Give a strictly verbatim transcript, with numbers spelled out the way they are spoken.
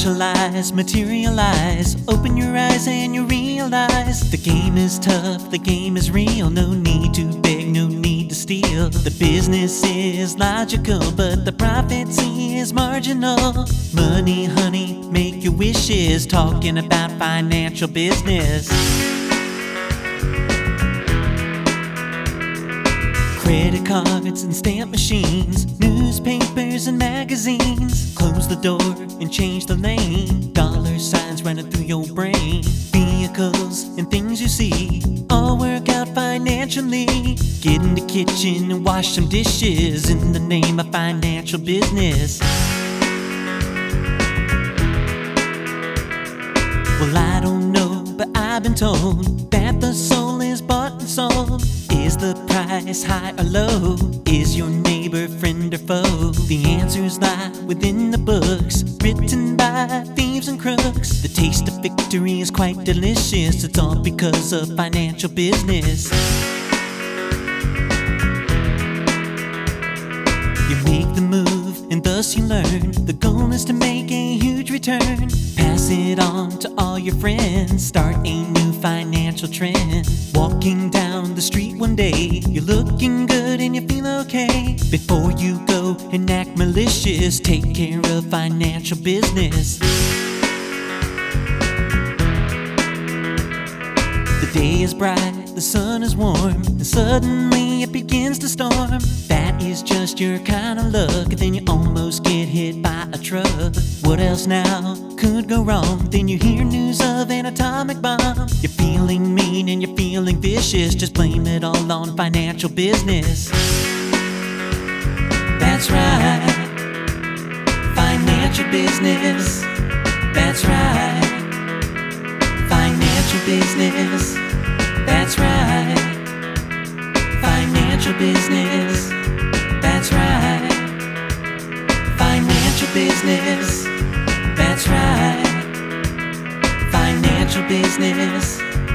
Socialize, materialize, open your eyes and you realize the game is tough, the game is real. No need to beg, no need to steal. The business is logical, but the profits is marginal. Money, honey, make your wishes. Talking about financial business. Credit cards and stamp machines, newspapers and magazines. Close the door and change the lane. Dollar signs running through your brain. Vehicles and things you see all work out financially. Get in the kitchen and wash some dishes in the name of financial business. Well, I don't know, but I've been told that the soul is bought and sold. Is the price high or low? Is your neighbor friend or foe? The answers lie within the books written by thieves and crooks. The taste of victory is quite delicious. It's all because of financial business. You make the move and thus you learn. The goal is to make a huge return. Pass it on to all your friends. Start a new financial trend. Walking down the street one day, you're looking good and you feel okay. Before you go and act malicious, take care of financial business. The day is bright, the sun is warm, and suddenly it begins to storm. That is just your kind of luck, then you almost get hit by a truck. What else now could go wrong? Then you hear news of an atomic bomb. You're feeling mean and you're feeling vicious, just blame it all on financial business. That's right, financial business. That's right, financial business. That's right, financial business. That's right, financial business. That's right, financial business.